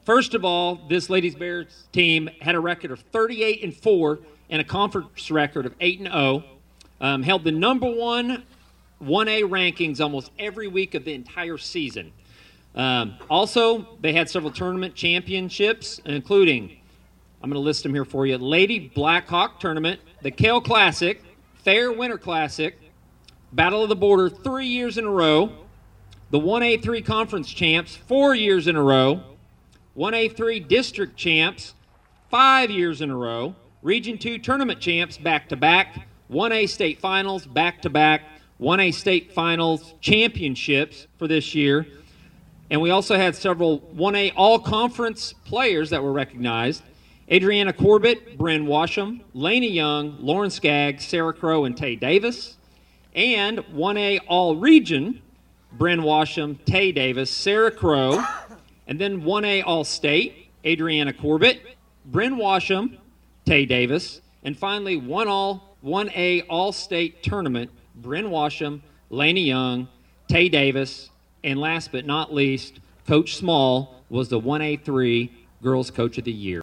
first of all, this Ladies Bears team had a record of 38-4 and a conference record of 8-0. Held the number one 1A rankings almost every week of the entire season. Also, they had several tournament championships, including, I'm going to list them here for you, Lady Blackhawk Tournament, the Kale Classic, Fair Winter Classic, Battle of the Border 3 years in a row, the 1A3 Conference Champs 4 years in a row, 1A3 District Champs 5 years in a row, Region 2 Tournament Champs back-to-back, 1A State Finals back-to-back, 1A State Finals Championships for this year. And we also had several 1A All-Conference players that were recognized. Adriana Corbett, Bryn Washam, Lena Young, Lauren Skaggs, Sarah Crow, and Tay Davis. And 1A All-Region, Bryn Washam, Tay Davis, Sarah Crow. And then 1A All-State, Adriana Corbett, Bryn Washam, Tay Davis. And finally, 1A All-State Tournament, Bryn Washam, Lena Young, Tay Davis, and last but not least, Coach Small was the 1A3 Girls Coach of the Year.